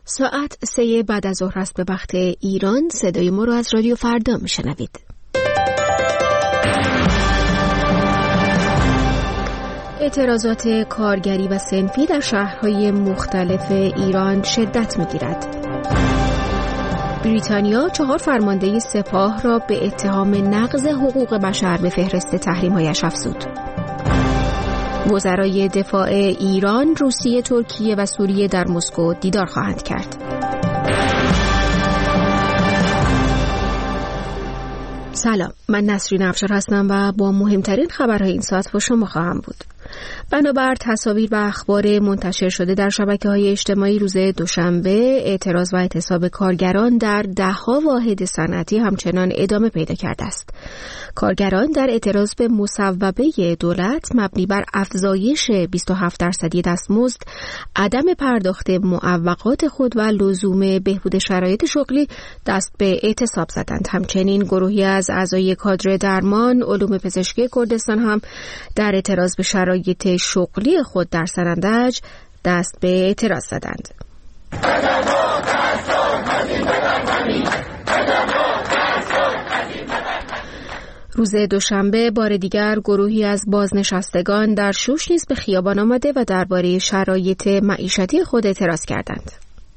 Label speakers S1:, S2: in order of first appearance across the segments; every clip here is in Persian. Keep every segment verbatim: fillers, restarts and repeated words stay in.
S1: ساعت سه بعد از ظهر است به وقت ایران. صدای ما رو از رادیو فردا میشنوید. اعتراضات کارگری و صنفی در شهرهای مختلف ایران شدت میگیرد. بریتانیا چهار فرمانده سپاه را به اتهام نقض حقوق بشر به فهرست تحریم‌هایش افزود. وزرای دفاع ایران، روسیه، ترکیه و سوریه در مسکو دیدار خواهند کرد. سلام، من نسرین افشار هستم و با مهمترین خبرهای این ساعت با شما خواهم بود. بنابر تصاویر و اخبار منتشر شده در شبکه‌های اجتماعی روز دوشنبه، اعتراض و اعتصاب کارگران در ده‌ها واحد صنعتی همچنان ادامه پیدا کرده است. کارگران در اعتراض به مصوبه دولت مبنی بر افزایش بیست و هفت درصدی دستمزد، عدم پرداخت معوقات خود و لزوم بهبود شرایط شغلی دست به اعتصاب زدند. همچنین گروهی از اعضای کادر درمان علوم پزشکی کردستان هم در اعتراض به شرایط شغلی خود در سرندج دست به اعتراض زدند. روز دوشنبه بار دیگر گروهی از بازنشستگان در شوش نیز به خیابان آمده و درباره شرایط معیشتی خود اعتراض کردند.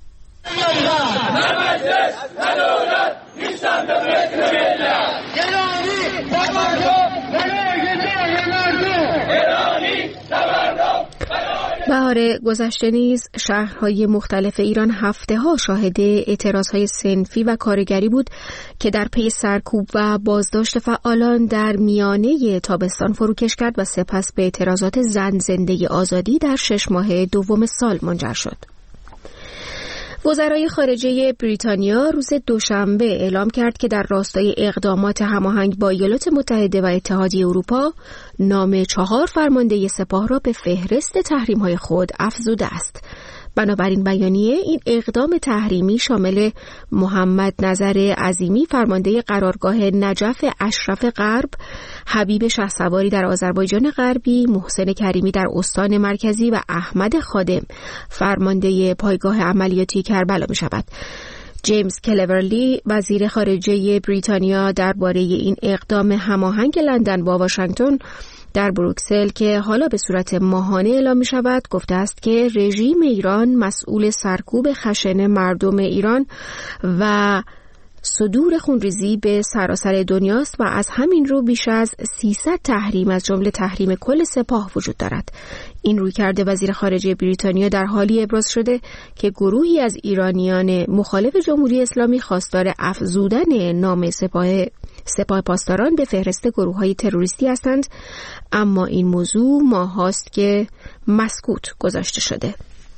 S1: بهار گذشته نیز شهرهای مختلف ایران هفته ها شاهد اعتراضهای صنفی و کارگری بود که در پی سرکوب و بازداشت فعالان در میانه تابستان فروکش کرد و سپس به اعتراضات زن زنده آزادی در شش ماه دوم سال منجر شد. وزرای خارجه بریتانیا روز دوشنبه اعلام کرد که در راستای اقدامات هماهنگ با ایالات متحده و اتحادیه اروپا نام چهار فرمانده سپاه را به فهرست تحریم‌های خود افزوده است. بنابراین بیانیه این اقدام تحریمی شامل محمد نظر عظیمی فرمانده قرارگاه نجف اشرف غرب، حبیب شهسواری در آذربایجان غربی، محسن کریمی در استان مرکزی و احمد خادم فرمانده پایگاه عملیاتی کربلا می شود. جیمز کلورلی وزیر خارجه بریتانیا درباره این اقدام هماهنگ لندن با واشنگتن در بروکسل که حالا به صورت ماهانه اعلام می شود گفته است که رژیم ایران مسئول سرکوب خشن مردم ایران و صدور خونریزی به سراسر دنیاست و از همین رو بیش از سیصد تحریم از جمله تحریم کل سپاه وجود دارد. این رویکرد وزیر خارجه بریتانیا در حالی ابراز شده که گروهی از ایرانیان مخالف جمهوری اسلامی خواستار افزودن نام سپاه سپاه پاسداران به فهرست گروه‌های تروریستی هستند، اما این موضوع ماهاست که مسکوت گذاشته شده.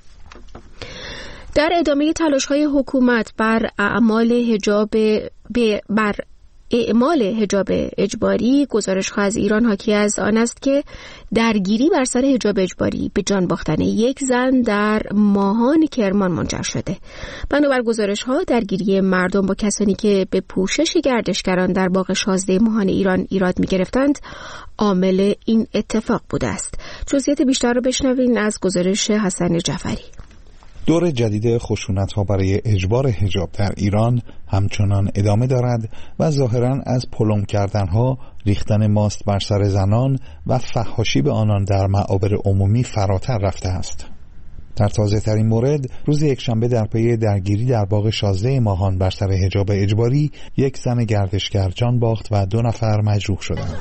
S1: در ادامه تلاش‌های حکومت بر اعمال حجاب بر اعمال حجاب اجباری، گزارش‌ها از ایران حاکی از آن است که درگیری بر سر حجاب اجباری به جان باختن یک زن در ماهان کرمان منجر شده. بنابر گزارش‌ها درگیری مردم با کسانی که به پوشش گردشگران در باغ شازده ماهان ایران ایراد می‌گرفتند عامل این اتفاق بوده است. جزئیات بیشتر را بشنوید از گزارش حسن جعفری.
S2: دور جدید خشونت‌ها برای اجبار حجاب در ایران همچنان ادامه دارد و ظاهراً از پلم کردنها، ریختن ماست بر سر زنان و فحاشی به آنان در معابر عمومی فراتر رفته است. در تازه ترین مورد روز یکشنبه در پی درگیری در باغ شازده ماهان بر سر حجاب اجباری یک زن گردشگر جان باخت و دو نفر مجروح شدند.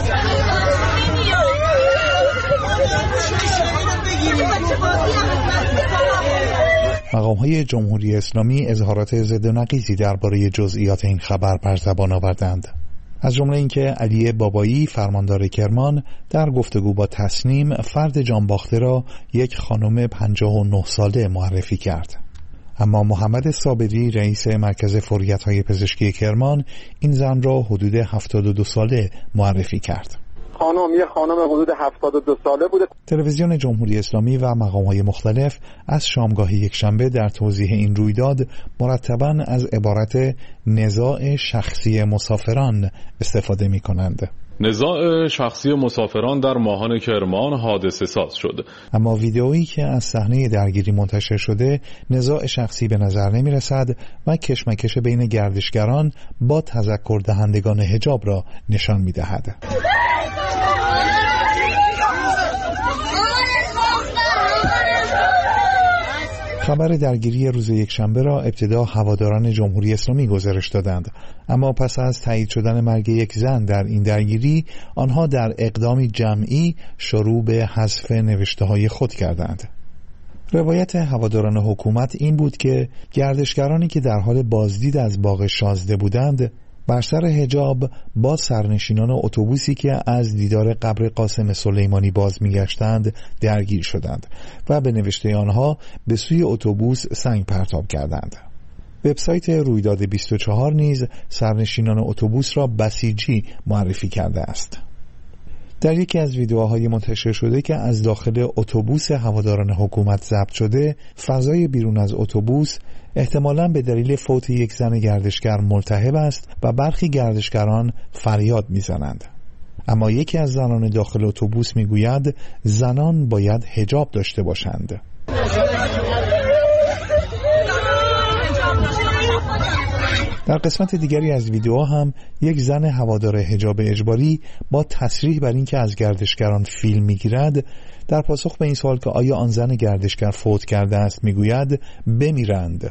S2: مقام‌های جمهوری اسلامی اظهارات ضد و نقیضی درباره جزئیات این خبر بر زبان آوردند. از جمله اینکه علی بابایی فرماندار کرمان در گفتگو با تسنیم فرد جانباخته را یک خانم پنجاه و نه ساله معرفی کرد. اما محمد صابری رئیس مرکز فوریت‌های پزشکی کرمان این زن را حدود هفتاد و دو ساله معرفی کرد.
S3: خانم یه خانم حدود هفتاد و دو ساله بوده.
S2: تلویزیون جمهوری اسلامی و مقام‌های مختلف از شامگاه یکشنبه در توضیح این رویداد مرتباً از عبارت نزاع شخصی مسافران استفاده می‌کنند.
S4: نزاع شخصی مسافران در ماهان کرمان حادثه ساز شد.
S2: اما ویدئویی که از صحنه درگیری منتشر شده نزاع شخصی به نظر نمی رسد و کشمکش بین گردشگران با تذکر دهندگان حجاب را نشان می دهد. خبر درگیری روز یکشنبه را ابتدا هواداران جمهوری اسلامی گزارش دادند، اما پس از تایید شدن مرگ یک زن در این درگیری آنها در اقدامی جمعی شروع به حذف نوشته‌های خود کردند. روایت هواداران حکومت این بود که گردشگرانی که در حال بازدید از باغ شازده بودند بر سر حجاب با سرنشینان اتوبوسی که از دیدار قبر قاسم سلیمانی باز می‌گشتند درگیر شدند و به نوشته آنها به سوی اتوبوس سنگ پرتاب کردند. وبسایت رویداد بیست و چهار نیز سرنشینان اتوبوس را بسیجی معرفی کرده است. در یکی از ویدیوهای منتشر شده که از داخل اتوبوس هواداران حکومت ضبط شده، فضای بیرون از اتوبوس احتمالاً به دلیل فوت یک زن گردشگر ملتهب است و برخی گردشگران فریاد می‌زنند. اما یکی از زنان داخل اتوبوس می‌گوید زنان باید حجاب داشته باشند. در قسمت دیگری از ویدیو هم یک زن هوادار حجاب اجباری با تصریح بر اینکه از گردشگران فیلم میگیرد در پاسخ به این سوال که آیا آن زن گردشگر فوت کرده است میگوید بمیرند.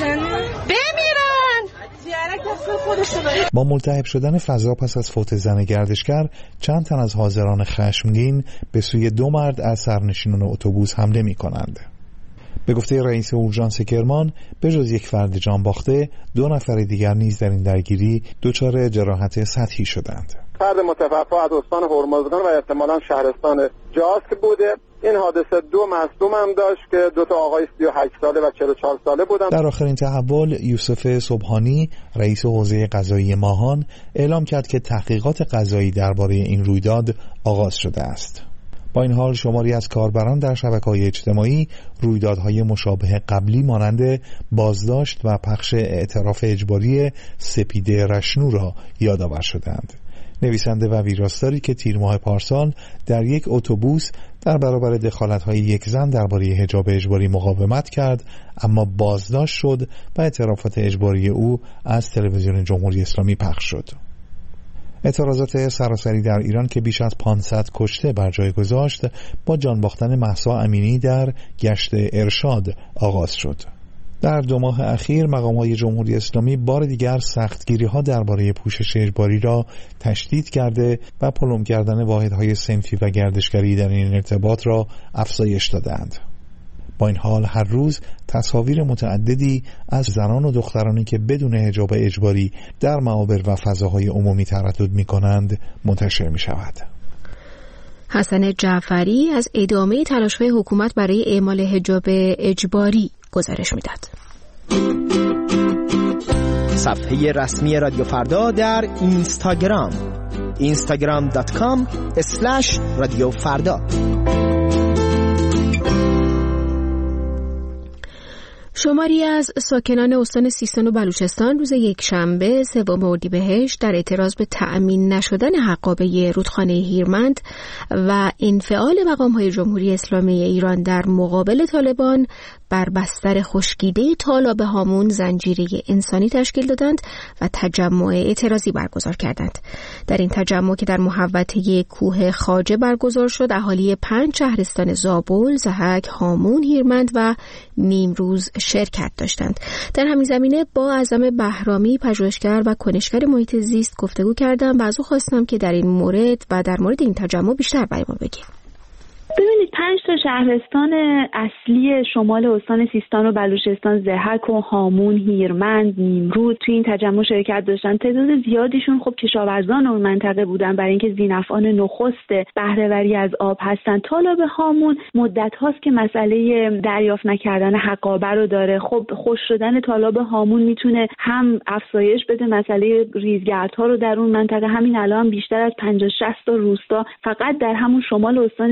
S2: با ملتهب شدن فضا پس از فوت زن گردشگر، چند تن از حاضران خشمگین به سوی دو مرد از سرنشینان اتوبوس حمله می کنند. به گفته رئیس اورژانس کرمان، به جز یک فرد جان باخته، دو نفر دیگر نیز در این درگیری دچار جراحت سطحی شدند.
S3: فرد متوفی از استان هرمزگان و احتمالاً شهرستان جاسک بوده. این حادثه دو مصدوم هم داشت که دو تا آقای سی و هشت ساله و چهل و چهار ساله بودند.
S2: در آخرین تحول، یوسف صبحانی، رئیس حوزه قضایی ماهان، اعلام کرد که تحقیقات قضایی درباره این رویداد آغاز شده است. با این حال شماری از کاربران در شبکه‌های اجتماعی رویدادهای مشابه قبلی مانند بازداشت و پخش اعتراف اجباری سپیده رشنو را یادآور شدند. نویسنده و ویراستاری که تیر ماه پارسال در یک اتوبوس در برابر دخالت‌های یک زن درباره حجاب اجباری مقاومت کرد، اما بازداشت شد و اعترافات اجباری او از تلویزیون جمهوری اسلامی پخش شد. اعتراضات سراسری در ایران که بیش از پانصد کشته بر جای گذاشت با جان باختن مهسا امینی در گشت ارشاد آغاز شد. در دو ماه اخیر مقام‌های جمهوری اسلامی بار دیگر سختگیری‌ها درباره پوشش اجباری را تشدید کرده و پلم کردن واحدهای صنفی و گردشگری در این ارتباط را افزایش دادند. با این حال هر روز تصاویر متعددی از زنان و دخترانی که بدون حجاب اجباری در معابر و فضاهای عمومی تردد می‌کنند منتشر می‌شود.
S1: حسن جعفری از ادامه تلاش‌های حکومت برای اعمال حجاب اجباری گزارش می‌داد.
S5: صفحه رسمی رادیو فردا در اینستاگرام اینستاگرام دات کام اسلش رادیو فردا.
S1: شماری از ساکنان استان سیستان و بلوچستان روز یکشنبه سوم اردیبهشت در اعتراض به تأمین نشدن حقابه رودخانه هیرمند و انفعال مقام‌های جمهوری اسلامی ایران در مقابل طالبان بر بستر خشکیده تالاب هامون زنجیره انسانی تشکیل دادند و تجمع اعتراضی برگزار کردند. در این تجمع که در محوطه کوه خواجه برگزار شد، اهالی پنج شهرستان زابل، ضحک، هامون، هیرمند و نیمروز شرکت داشتند. در همین زمینه با اعظم بهرامی، پژوهشگر و کنشگر محیط زیست گفتگو کردم و از او خواستم که در این مورد و در مورد این تجمع بیشتر برای ما بگه.
S6: ببینید، پنج تا شهرستان اصلی شمال استان سیستان و بلوچستان، ضحک و هامون، هیرمند، نیمروز توی این تجمع شرکت داشتن. تعداد زیادیشون خب کشاورزان اون منطقه بودن، برای اینکه ذی‌نفعان نخست بهره‌وری از آب هستن. طالاب هامون مدت هاست که مسئله دریافت نکردن حقابه رو داره. خب خشک شدن طالاب هامون میتونه هم افزایش بده مسئله ریزگردها رو در اون منطقه. همین الان بیشتر از پنجاه شصت تا روستا فقط در همون شمال استان سیستان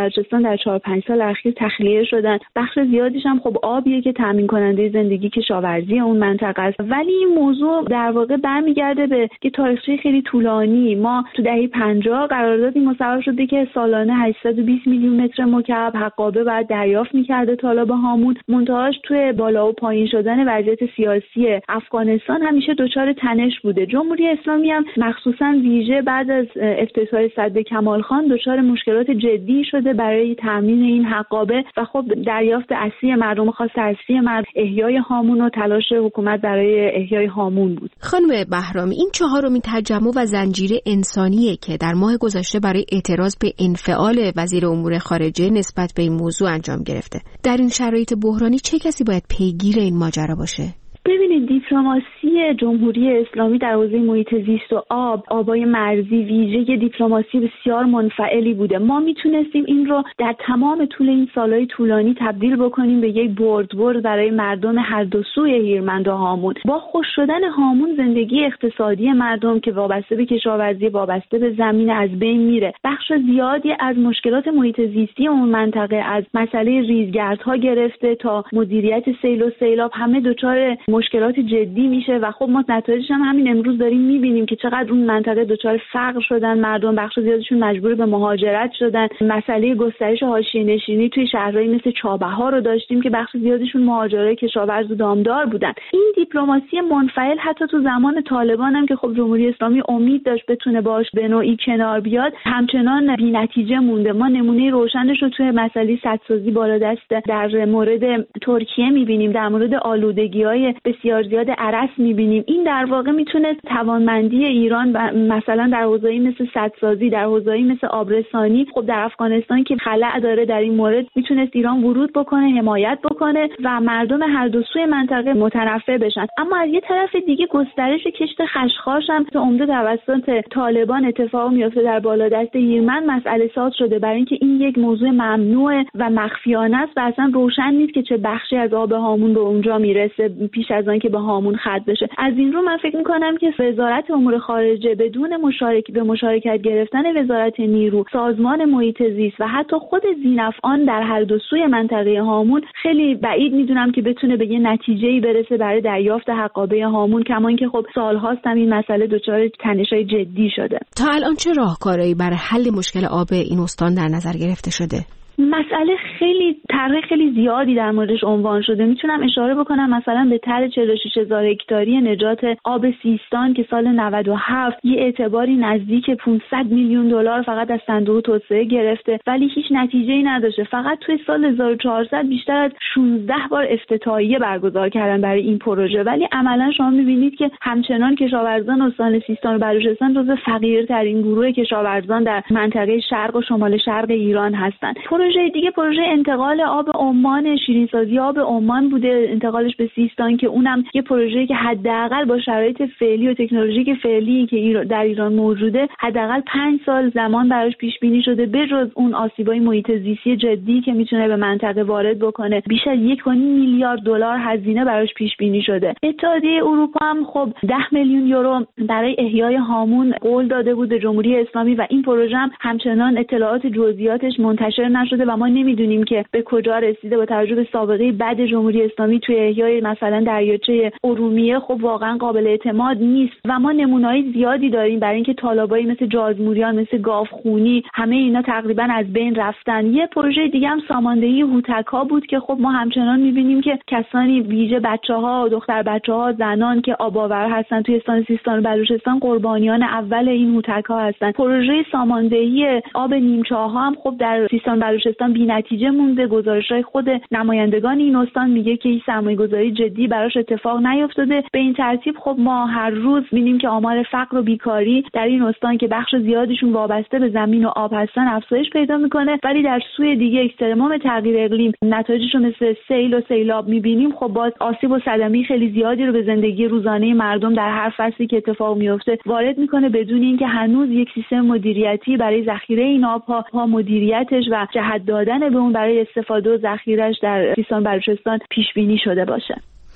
S6: بلوچستان در چهار پنج سال اخیر تخلیه شدن. بخش زیادیش هم خب آبیه که تامین کننده زندگی کشاورزی اون منطقه است. ولی این موضوع در واقع برمیگرده به که تاریخچه خیلی طولانی. ما تو دهه پنجاه قراردادی مصوب شده که سالانه هشتصد و بیست میلیون متر مکعب حقابه بعد دریافت می‌کرده تالاب هامون. منتهاش توی بالا و پایین شدن وضعیت سیاسی افغانستان همیشه دچار تنش بوده. جمهوری اسلامی هم مخصوصاً ویژه بعد از افتتاح سد کمال خان دچار مشکلات جدی شده برای تامین این حقابه و خب دریافت اصلی مردم خاص اصلی مرد احیای هامون و تلاش حکومت برای احیای هامون بود.
S1: خانم بهرامی، این چهارمین تجمع و زنجیره انسانیه که در ماه گذشته برای اعتراض به انفعال وزیر امور خارجه نسبت به این موضوع انجام گرفته. در این شرایط بحرانی چه کسی باید پیگیر این ماجرا باشه؟
S6: ببینید، دیپلماسی جمهوری اسلامی در حوزه محیط زیست و آب، آبای مرزی ویژه دیپلماسی بسیار منفعلی بوده. ما میتونستیم این رو در تمام طول این سالهای طولانی تبدیل بکنیم به یک برد برد برای مردم هر دو سوی هیرمند و هامون. با خوش شدن هامون زندگی اقتصادی مردم که وابسته به کشاورزی، وابسته به زمین از بین میره. بخش زیادی از مشکلات محیط زیستی اون منطقه از مسئله ریزگردها گرفته تا مدیریت سیل و سیلاب همه دچار مشکلات جدی میشه و خب ما نتایجش هم همین امروز داریم میبینیم که چقدر اون منطقه دچار فقر شدن، مردم بخش زیادشون مجبور به مهاجرت شدن. مسئله گسترش حاشیه نشینی توی شهرهای مثل چابهار رو داشتیم که بخش زیادشون مهاجرای کشاورز و دامدار بودن. این دیپلماسی منفعل حتی تو زمان طالبان هم که خب جمهوری اسلامی امید داشت بتونه باش به نوعی کنار بیاد، همچنان بی‌نتیجه مونده. ما نمونه روشنش رو توی مسئله سدسازی بالادست در مورد ترکیه میبینیم، در مورد آلودگی‌های بسیار زیاد ارس می‌بینیم. این در واقع میتونه توانمندی ایران مثلا در حوزه‌ای مثل سدسازی، در حوزه‌ای مثل آبرسانی، خب در افغانستان که خلأ داره در این مورد، میتونست ایران ورود بکنه، حمایت بکنه و مردم هر دو سوی منطقه متنفع بشن. اما از یه طرف دیگه گسترش کشت خشخاش هم که عمده توسط طالبان اتفاق میفته در بالادست هیرمند مسئله ساز شده، برای اینکه این یک موضوع ممنوع و مخفیانه است و اصلا روشن نیست که چه بخشی از آب هامون به اونجا میرسه پیش از آن که به هامون ختم بشه. از این رو من فکر می‌کنم که وزارت امور خارجه بدون مشارکت به مشارکت گرفتن وزارت نیرو، سازمان محیط زیست و حتی خود ذی‌نفعان در هر دو سوی منطقه هامون خیلی بعید میدونم که بتونه به یه نتیجه‌ای برسه برای دریافت حقابه هامون، کما اینکه خب سال‌هاست هم این مسئله دچار تنش‌های جدی شده.
S1: تا الان چه راهکارهایی برای حل مشکل آب این استان در نظر گرفته شده؟
S6: مسئله خیلی طرح خیلی زیادی در موردش عنوان شده. میتونم اشاره بکنم مثلا به طرح چهل و شش هزار هکتاری نجات آب سیستان که سال نود و هفت یه اعتباری نزدیک پانصد میلیون دلار فقط از صندوق توسعه گرفته ولی هیچ نتیجه‌ای نداشته. فقط توی سال هزار و چهارصد بیشتر از شانزده بار افتتاحیه برگزار کردن برای این پروژه، ولی عملا شما می‌بینید که همچنان کشاورزان استان سیستان و بلوچستان جزو فقیرترین گروه کشاورزان در منطقه شرق و شمال شرق ایران هستند. پروژه دیگه پروژه انتقال آب عمان، شیرین‌سازی آب عمان بوده، انتقالش به سیستان که اونم یه پروژه‌ای که حداقل با شرایط فعلی و تکنولوژیک فعلی که در ایران موجوده حداقل پنج سال زمان براش پیش بینی شده. بجز اون آسیبای محیط زیستی جدی که میتونه به منطقه وارد بکنه، بیش از یک و نیم میلیارد دلار هزینه براش پیش بینی شده. اتحادیه اروپا هم خب ده میلیون یورو برای احیای هامون قول داده بود به جمهوری اسلامی و این پروژه هم همچنان اطلاعات جزئیاتش منتشر نشده و ما نمیدونیم که به کجا رسیده. با توجه به سابقه بد جمهوری اسلامی توی احیای مثلا دریاچه ارومیه خب واقعا قابل اعتماد نیست و ما نمونه‌های زیادی داریم برای اینکه تالابایی مثل جازموریان، مثل گاوخونی، همه اینا تقریبا از بین رفتن. یه پروژه دیگه هم ساماندهی هوتک‌ها بود که خب ما همچنان می‌بینیم که کسانی ویژه بچه‌ها، دختر بچه‌ها، زنان که آب‌آور هستن توی استان سیستان و بلوچستان قربانیان اول این هوتک‌ها هستن. پروژه ساماندهی آب نیمچه‌ها هم خب در سیستان بلوچستان بی‌نتیجه مونده. گزارش‌های خود نمایندگان این استان میگه که این سرمایه‌گذاری جدی براش اتفاق نیفتاده. به این ترتیب خب ما هر روز می‌بینیم که آمار فقر و بیکاری در این استان که بخش زیادیشون وابسته به زمین و آب هستن افزایش پیدا می‌کنه، ولی در سوی دیگه اکسترموم تغییر اقلیم نتایجش رو مثل سیل و سیلاب می‌بینیم. خب باز آسیب و صدمه خیلی زیادی رو به زندگی روزانه مردم در هر فصلی که اتفاق میفته وارد می‌کنه بدون اینکه هنوز یک سیستم مدیریتی برای ذخیره این آب‌ها، مدیریتش و جهت دادن به اون برای استفاده و ذخیره‌اش در سیستان بلوچستان پیش بینی شده باشه.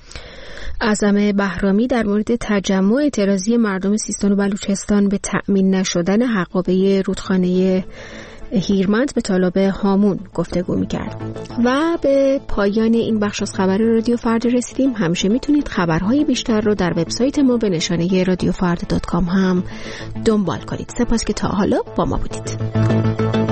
S1: اعظم بهرامی در مورد تجمع اعتراضی مردم سیستان و بلوچستان به تأمین نشدن حقابه رودخانه هیرمند به طالب هامون گفتگو میکرد. و به پایان این بخش از خبر رادیو فردا رسیدیم. همیشه میتونید خبرهای بیشتر رو در وبسایت ما به نشانه رادیو فردا دات کام هم دنبال کنید. سپاس که تا حالا با ما بودید.